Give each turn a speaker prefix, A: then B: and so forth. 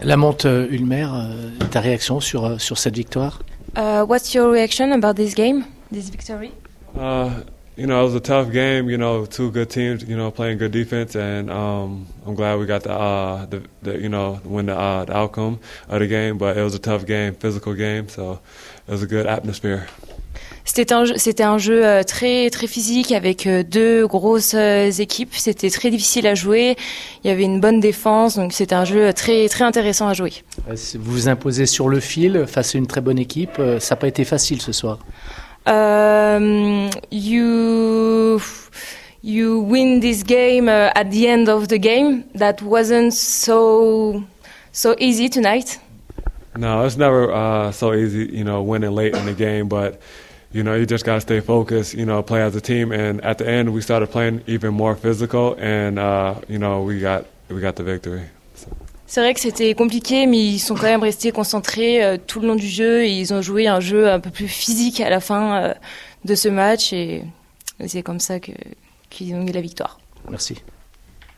A: Lamont Ulmer, ta réaction sur cette victoire?
B: What's your reaction about this game, this victory?
C: It was a tough game. Two good teams. Playing good defense, and I'm glad we got the win the outcome of the game. But it was a tough game, physical game. So it was a good atmosphere.
B: C'était un jeu très très physique avec deux grosses équipes. C'était très difficile à jouer. Il y avait une bonne défense, donc c'était un jeu très très intéressant à jouer.
A: Vous vous imposez sur le fil face à une très bonne équipe. Ça n'a pas été facile ce soir.
B: You win this game at the end of the game. That wasn't so easy tonight.
C: No, it's never so easy, winning late in the game, but you just got to stay focused, play as a team, and at the end we started playing even more physical, and we got the victory. So.
B: C'est vrai que c'était compliqué, mais ils sont quand même restés concentrés tout le long du jeu et ils ont joué un jeu un peu plus physique à la fin de ce match et c'est comme ça qu'ils ont eu la victoire.
A: Merci.